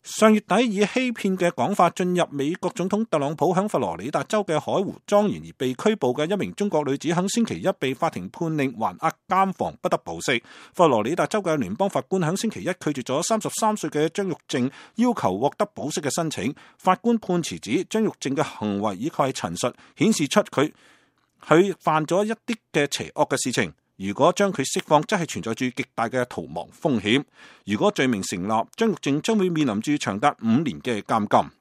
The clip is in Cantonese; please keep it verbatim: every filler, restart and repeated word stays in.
上月底以欺騙嘅講法進入美國總統特朗普響佛羅里達州嘅海湖莊園而被拘捕嘅一名中國女子，響星期一被法庭判令還押監房，不得保釋。佛羅里達州嘅聯邦法官響星期一拒絕咗三十三歲嘅張玉靜要求獲得保釋嘅申請。法官判詞指張玉靜嘅行為以及係陳述顯示出佢佢犯咗一啲嘅邪惡嘅事情。如果將佢釋放，則係存在住極大嘅逃亡風險。如果罪名成立，張玉靜將會面臨住長達五年嘅監禁。